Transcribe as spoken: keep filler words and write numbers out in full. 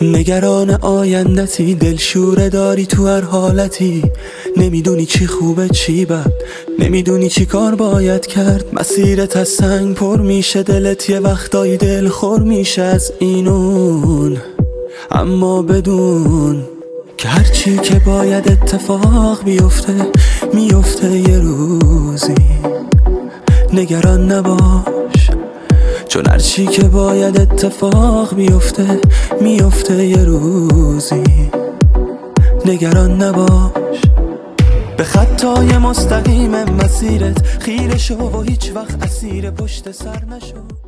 نگران آیندتی، دلشوره داری تو هر حالتی. نمیدونی چی خوبه چی بد، نمیدونی چی کار باید کرد. مسیرت از سنگ پر میشه، دلت یه وقتایی دل خور میشه از اینون. اما بدون که هرچی که باید اتفاق بیفته میفته یه روزی. نگران نباش، چون هرچی که باید اتفاق بیفته میفته یه روزی. نگران نباش، به خطای مستقیم مسیرت خیره شو و هیچ وقت اسیر پشت سر نشو.